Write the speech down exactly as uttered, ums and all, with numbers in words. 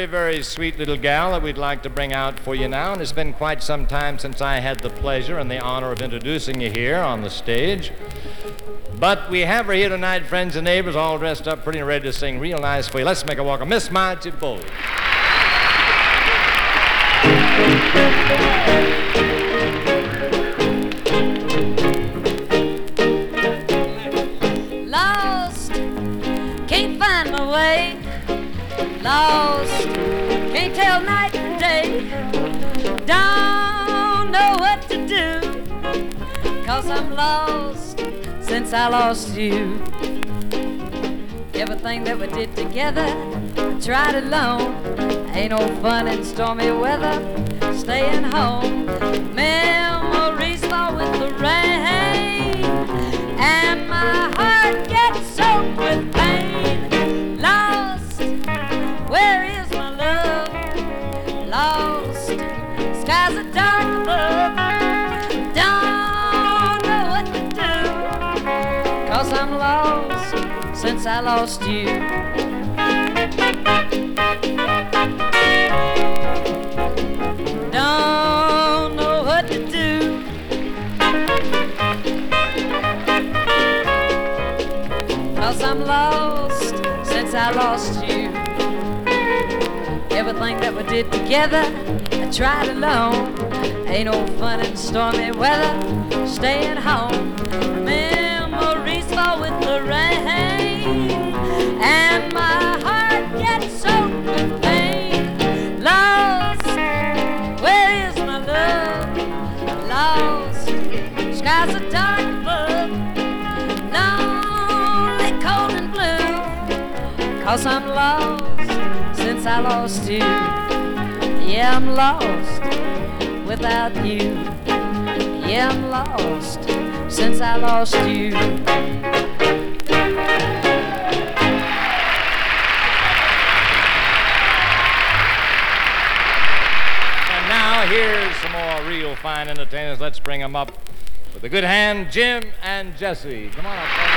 very, very sweet little gal that we'd like to bring out for you now, and it's been quite some time since I had the pleasure and the honor of introducing you here on the stage. But we have her here tonight, friends and neighbors, all dressed up pretty and ready to sing real nice for you. Let's make a welcome, Miss Margie Bowles. Lost, can't find my way. Lost, can't tell night from day. Don't know what to do, 'cause I'm lost since I lost you. Everything that we did together, I tried alone. Ain't no fun in stormy weather, staying home. Memories fall with the rain, and my heart gets soaked with pain. Lost, where is my love? Lost, skies are dark above. Don't know what to do, 'cause I'm lost since I lost you. Don't know what to do, 'cause I'm lost since I lost you. Everything that we did together, I tried alone. Ain't no fun in stormy weather, staying home. Memories fall with the rain, and my heart gets soaked with pain. Lost, where is my love? Lost, skies are dark above. Lonely, cold and blue, 'cause I'm lost since I lost you. Yeah, I'm lost without you. Yeah, I'm lost since I lost you. And now here's some more real fine entertainers. Let's bring them up with a good hand, Jim and Jesse. Come on up, fellas.